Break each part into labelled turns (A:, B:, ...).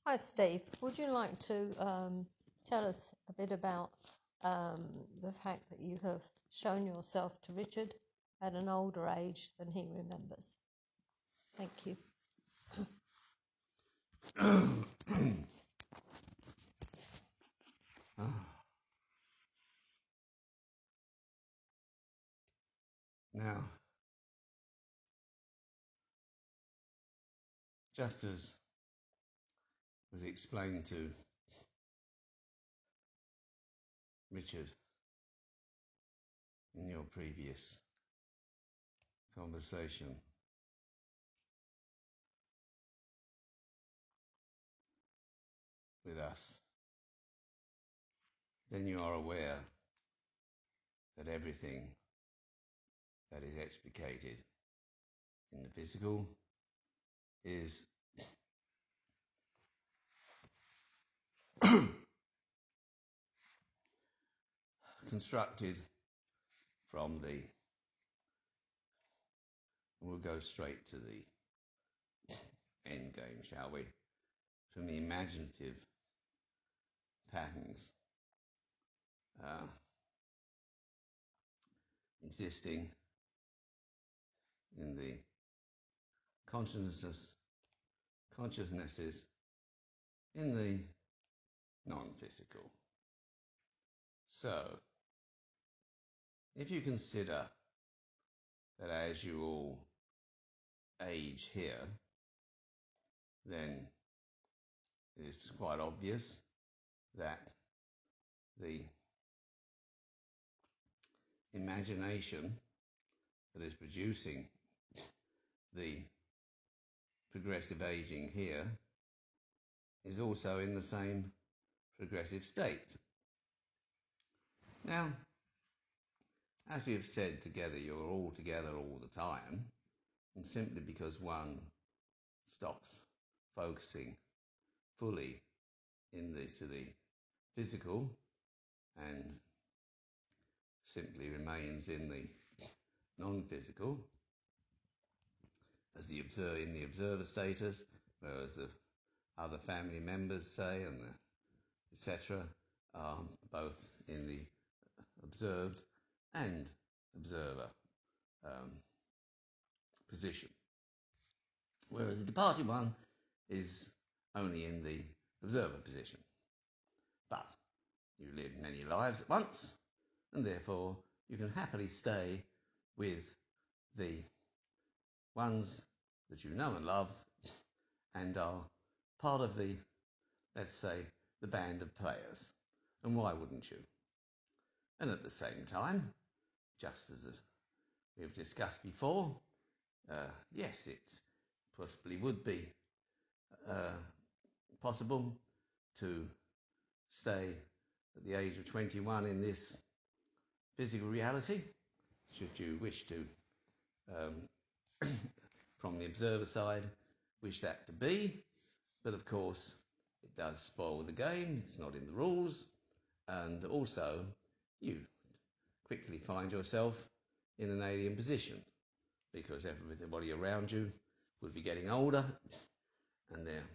A: Hi, Steve. Would you like to tell us a bit about the fact that you have shown yourself to Richard at an older age than he remembers? Thank you.
B: Now, just as was explained to Richard in your previous conversation, with us, then you are aware that everything that is explicated in the physical is constructed from the, we'll go straight to the end game, shall we, from the imaginative patterns existing in the consciousnesses in the non-physical. So, if you consider that as you all age here, then it is quite obvious that the imagination that is producing the progressive aging here is also in the same progressive state. Now, as we have said together, you're all together all the time, and simply because one stops focusing fully to the physical and simply remains in the non-physical as in the observer status, whereas the other family members, say, and etc., are both in the observed and observer position, whereas the departed one is only in the observer position. But you live many lives at once, and therefore you can happily stay with the ones that you know and love and are part of the, let's say, the band of players. And why wouldn't you? And at the same time, just as we've discussed before, yes, it possibly would be possible to stay at the age of 21 in this physical reality, should you wish to, from the observer side, wish that to be. But of course, it does spoil the game, it's not in the rules, and also you quickly find yourself in an alien position because everybody around you would be getting older and their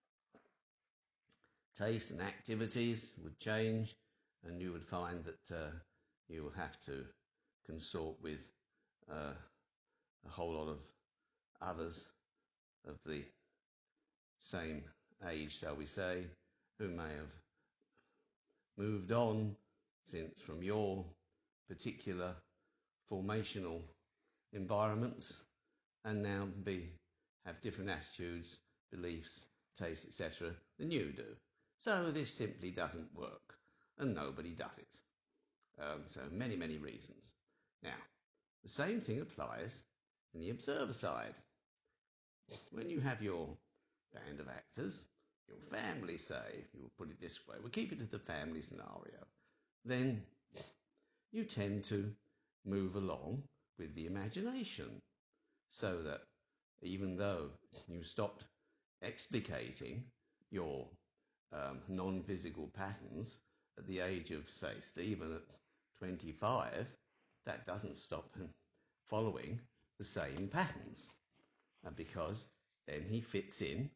B: tastes and activities would change, and you would find that you will have to consort with a whole lot of others of the same age, shall we say, who may have moved on since from your particular formational environments and now have different attitudes, beliefs, tastes, etc. than you do. So this simply doesn't work, and nobody does it. So many, many reasons. Now, the same thing applies in the observer side. When you have your band of actors, your family, say, you'll put it this way, we'll keep it to the family scenario, then you tend to move along with the imagination, so that even though you stopped explicating your non-physical patterns at the age of, say, Stephen at 25, that doesn't stop him following the same patterns, because then he fits in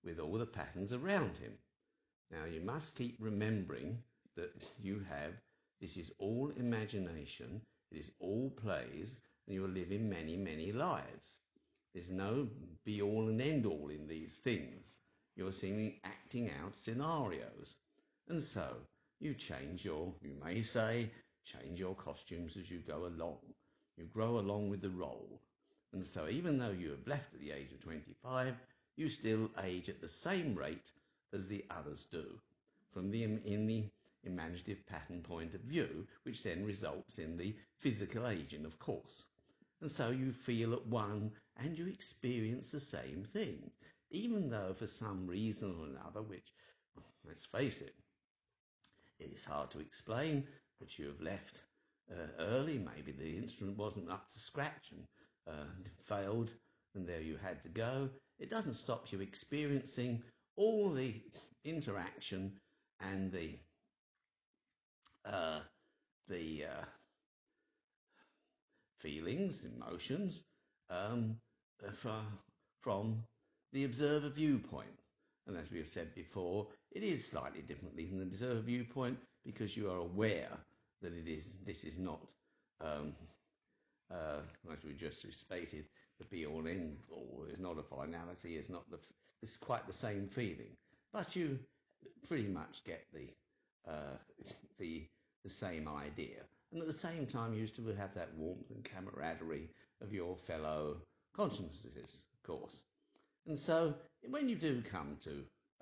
B: with all the patterns around him. Now you must keep remembering that this is all imagination, it is all plays, and you are living many, many lives. There's no be all and end all in these things. You're seeing acting out scenarios. And so you may say, change your costumes as you go along. You grow along with the role. And so even though you have left at the age of 25, you still age at the same rate as the others do, in the imaginative pattern point of view, which then results in the physical aging, of course. And so you feel at one and you experience the same thing, even though for some reason or another, which, let's face it, it is hard to explain, but you have left early. Maybe the instrument wasn't up to scratch and failed, and there you had to go. It doesn't stop you experiencing all the interaction and the feelings, emotions from the observer viewpoint. And as we have said before, it is slightly differently from the observer viewpoint because you are aware that this is not, as we just stated, the be-all end-all. It's not a finality. It's quite the same feeling, but you pretty much get the same idea. And at the same time, you used to have that warmth and camaraderie of your fellow consciousnesses, of course. And so when you do come to,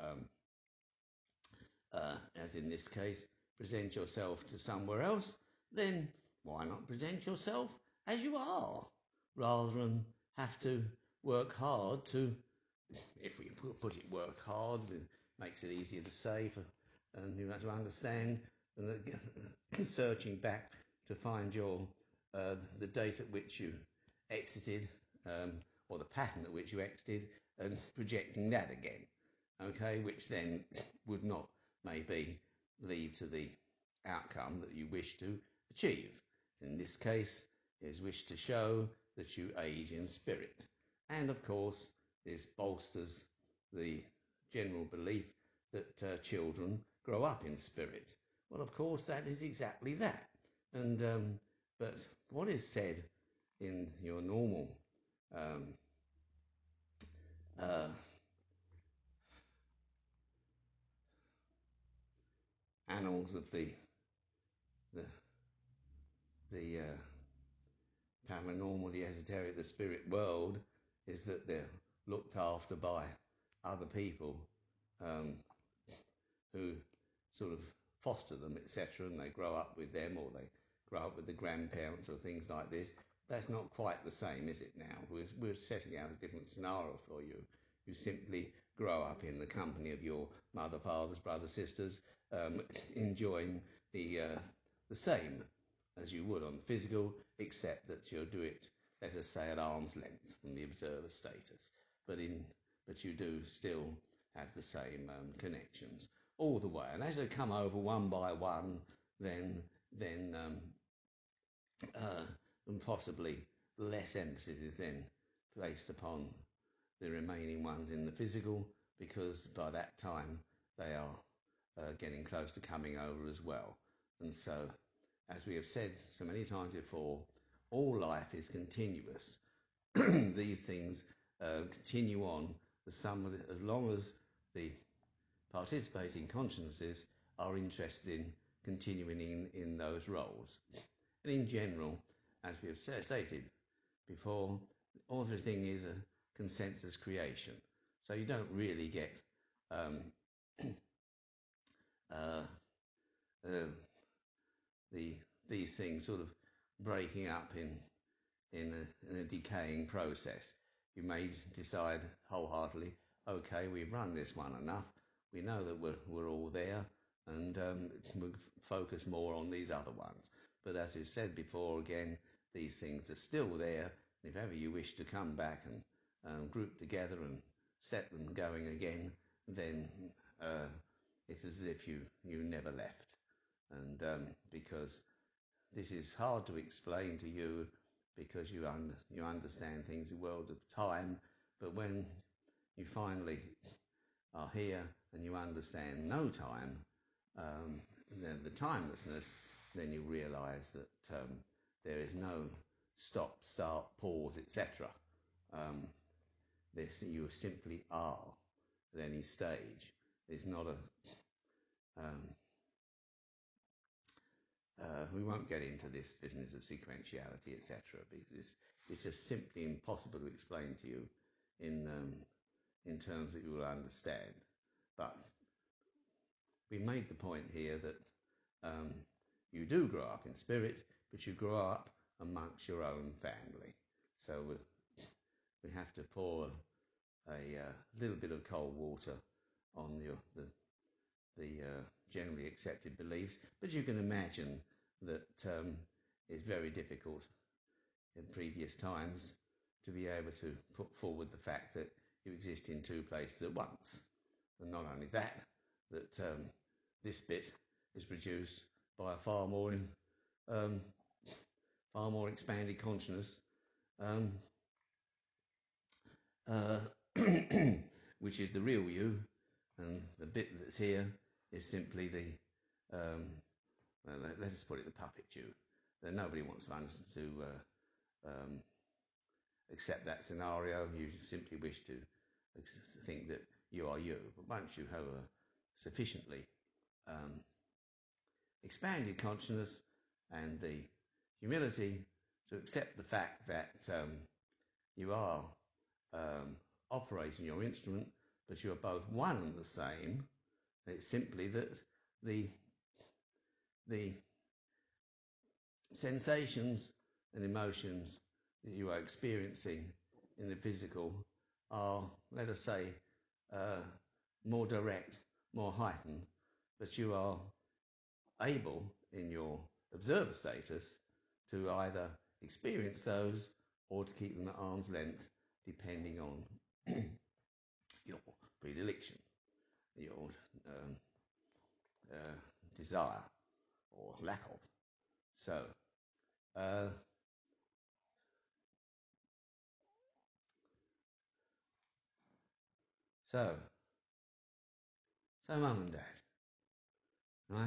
B: as in this case, present yourself to somewhere else, then why not present yourself as you are, rather than have to work hard to, if we put it work hard, it makes it easier to say and you have to understand, and searching back to find the date at which you exited, or the pattern at which you exited, and projecting that again, okay, which then would not maybe lead to the outcome that you wish to achieve. In this case, it is wished to show that you age in spirit. And of course, this bolsters the general belief that children grow up in spirit. Well, of course, that is exactly that. And but what is said in your normal annals of the paranormal, the esoteric, the spirit world, is that they're looked after by other people who sort of foster them, etc., and they grow up with them, or they grow up with the grandparents or things like this. That's not quite the same, is it now? We're setting out a different scenario for you. You simply grow up in the company of your mother, fathers, brothers, sisters, enjoying the same as you would on physical, except that you'll do it, let us say, at arm's length from the observer status. But you do still have the same connections all the way. And as they come over one by one, then possibly less emphasis is then placed upon the remaining ones in the physical, because by that time they are getting close to coming over as well. And so, as we have said so many times before, all life is continuous. These things continue on as long as the participating consciousnesses are interested in continuing in those roles. And in general, as we have stated before, everything is a consensus creation. So you don't really get these things sort of breaking up in a decaying process. You may decide wholeheartedly, okay, we've run this one enough. We know that we're all there, and we'll focus more on these other ones. But as we've said before, again, these things are still there. If ever you wish to come back and group together and set them going again, then it's as if you never left. And because this is hard to explain to you, because you understand things in the world of time, but when you finally are here and you understand no time, the timelessness, then you realise that there is no stop, start, pause, etc. You simply are at any stage. It's not a... we won't get into this business of sequentiality, etc., because it's just simply impossible to explain to you in terms that you will understand. But we made the point here that you do grow up in spirit, but you grow up amongst your own family. So we have to pour a little bit of cold water on the generally accepted beliefs, but you can imagine that it's very difficult in previous times to be able to put forward the fact that you exist in two places at once. And not only that, that this bit is produced by a far more expanded consciousness, which is the real you, and the bit that's here is simply the let's put it the puppet you. Nobody wants to accept that scenario. You simply wish to think that you are you. But once you have a sufficiently expanded consciousness and the humility to accept the fact that you are operating your instrument, but you are both one and the same, it's simply that the sensations and emotions that you are experiencing in the physical are, let us say, more direct, more heightened, but you are able, in your observer status, to either experience those or to keep them at arm's length, depending on your predilection, your desire or lack of. So, mum and dad, right?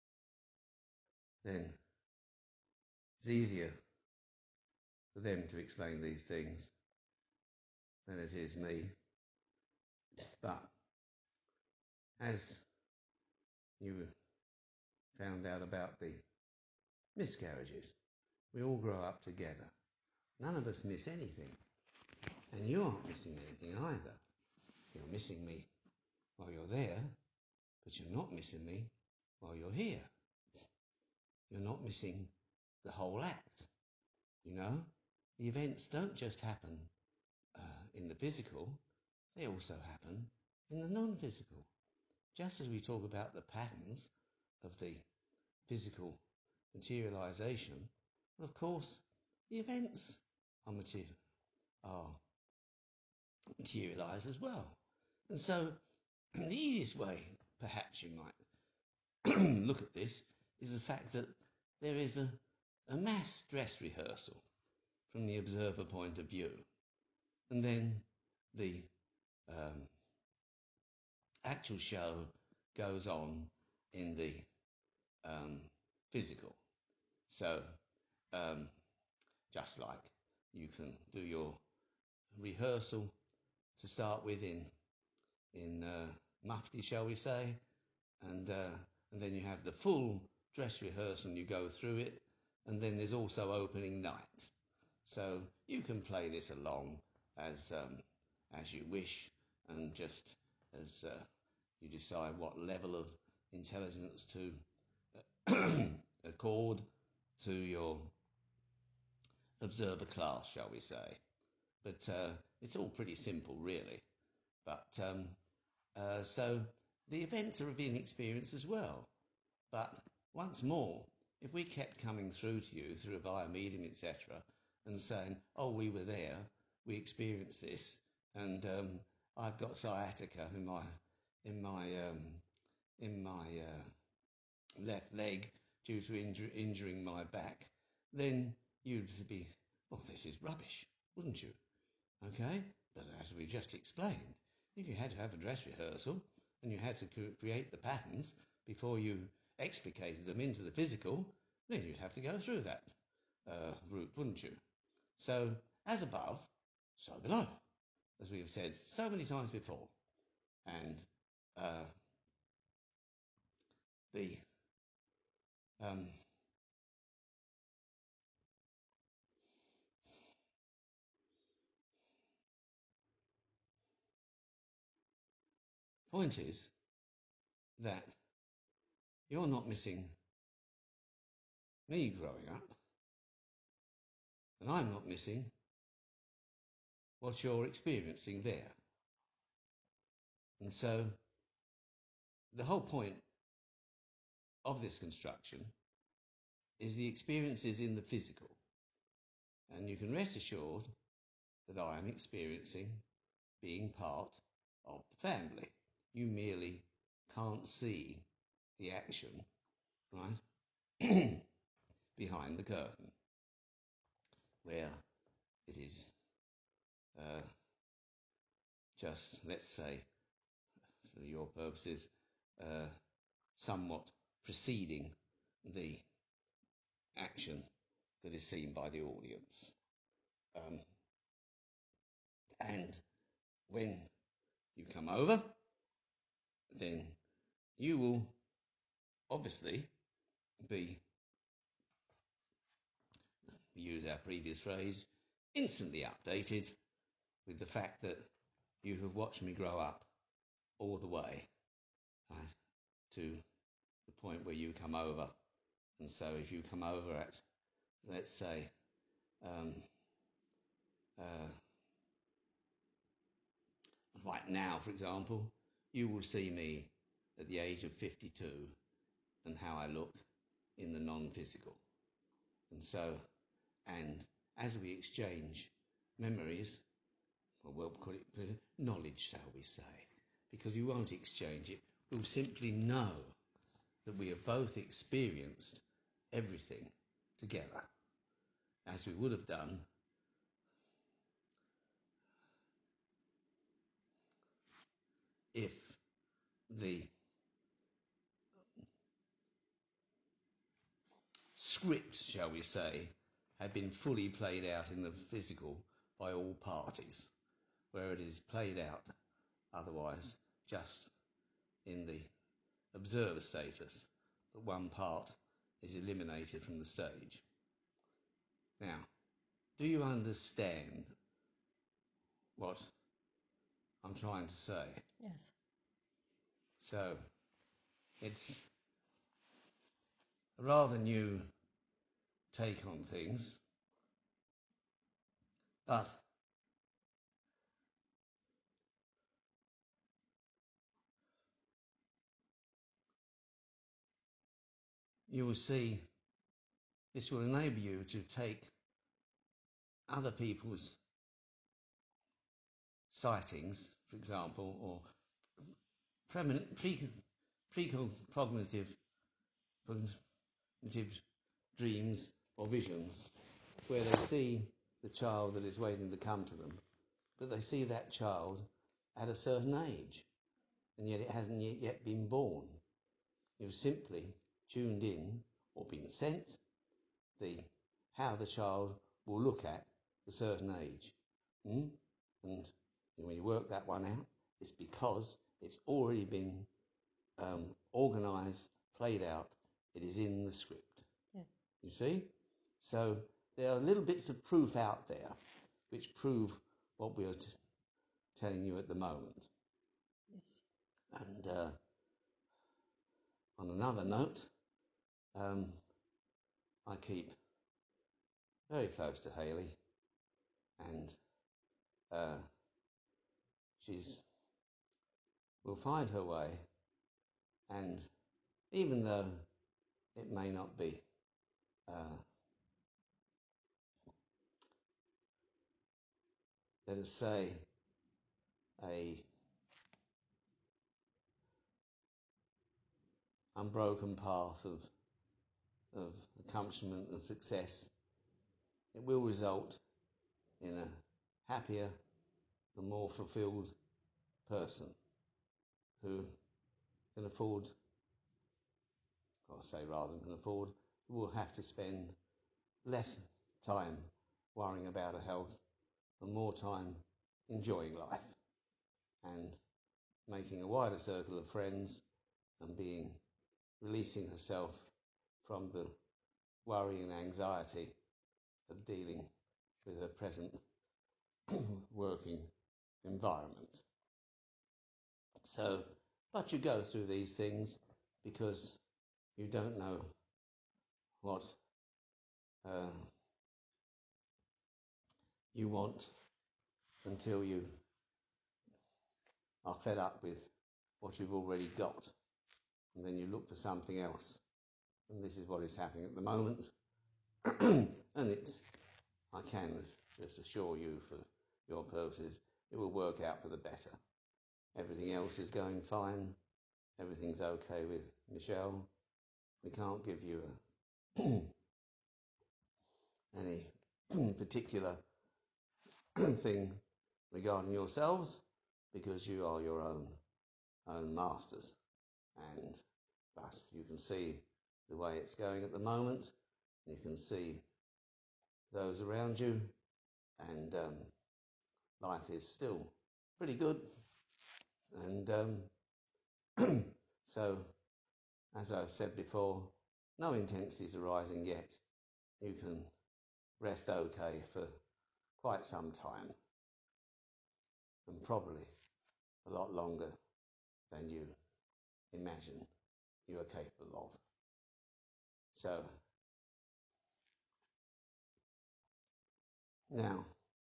B: Then it's easier for them to explain these things than it is me. But as you found out about the miscarriages, we all grow up together. None of us miss anything. And you aren't missing anything either. You're missing me while you're there, but you're not missing me while you're here. You're not missing the whole act. You know, the events don't just happen in the physical, they also happen in the non-physical. Just as we talk about the patterns of the physical materialization, well, of course, the events are materialized as well. And so, the easiest way, perhaps you might look at this, is the fact that there is a mass dress rehearsal from the observer point of view. And then the actual show goes on in the physical. So, just like you can do your rehearsal to start with in mufti, shall we say, and then you have the full dress rehearsal and you go through it, and then there's also opening night. So you can play this along as you wish, and just as you decide what level of intelligence to accord to your observer class, shall we say. But it's all pretty simple, really. But so the events are a being experienced as well. But once more, if we kept coming through to you through a via medium, etc., and saying, "Oh, we were there, we experienced this, and I've got sciatica in my left leg due to injuring my back," then you'd be, "Well, this is rubbish," wouldn't you? Okay? But as we just explained, if you had to have a dress rehearsal and you had to create the patterns before you explicated them into the physical, then you'd have to go through that route, wouldn't you? So, as above, so below, as we have said so many times before. And the point is that you're not missing me growing up, and I'm not missing what you're experiencing there. And so the whole point of this construction is the experiences in the physical. And you can rest assured that I am experiencing being part of the family. You merely can't see the action, right, behind the curtain, where it is just, let's say, for your purposes, somewhat preceding the action that is seen by the audience. And when you come over, then you will obviously be, we use our previous phrase, instantly updated with the fact that you have watched me grow up all the way to the point where you come over. And so if you come over at, let's say, right now, for example, you will see me at the age of 52 and how I look in the non-physical. And so, and as we exchange memories, or we'll call it knowledge, shall we say, because you won't exchange it, we'll simply know that we have both experienced everything together, as we would have done if the script, shall we say, had been fully played out in the physical by all parties, where it is played out otherwise just in the observer status, but one part is eliminated from the stage. Now, do you understand what I'm trying to say?
A: Yes.
B: So, it's a rather new take on things, but you will see this will enable you to take other people's sightings, for example, or precognitive dreams or visions, where they see the child that is waiting to come to them, but they see that child at a certain age, and yet it hasn't yet been born. You've simply tuned in or been sent how the child will look at a certain age. And when you work that one out, it's because it's already been organised, played out. It is in the script.
A: Yeah.
B: You see? So there are little bits of proof out there which prove what we are telling you at the moment.
A: Yes.
B: And on another note, I keep very close to Hayley, and will find her way, and even though it may not be let us say a unbroken path of accomplishment and success, it will result in a happier and more fulfilled person who can afford, rather than can afford, will have to spend less time worrying about her health and more time enjoying life and making a wider circle of friends and releasing herself from the worry and anxiety of dealing with her present working environment. So, but you go through these things because you don't know what you want until you are fed up with what you've already got, and then you look for something else. And this is what is happening at the moment. And I can just assure you, for your purposes, it will work out for the better. Everything else is going fine. Everything's okay with Michelle. We can't give you any particular thing regarding yourselves because you are your own masters. But you can see the way it's going at the moment. You can see those around you, and life is still pretty good. And so, as I've said before, no intensities arising yet. You can rest okay for quite some time, and probably a lot longer than you imagine you are capable of. So, now,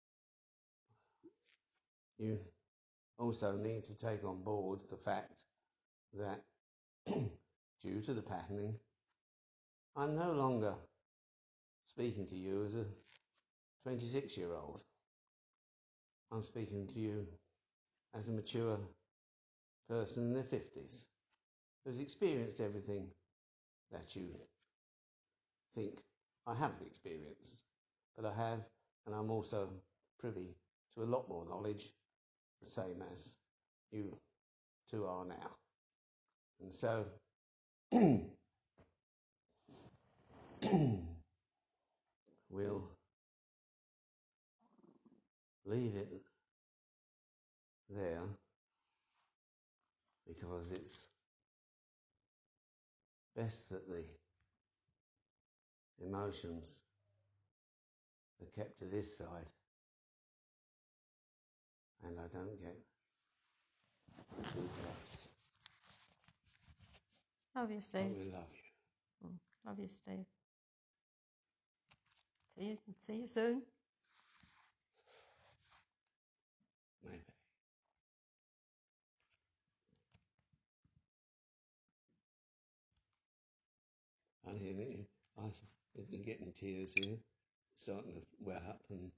B: you also need to take on board the fact that due to the patterning, I'm no longer speaking to you as a 26-year-old. I'm speaking to you as a mature person in their 50s who's experienced everything that you think I haven't experienced. But I have, and I'm also privy to a lot more knowledge, the same as you two are now. And so we'll leave it there because it's best that the emotions are kept to this side and I don't get too close.
A: Love you, Steve.
B: But we love you.
A: Love you, Steve. See you soon.
B: Maybe. I'm getting tears here, starting to well up, and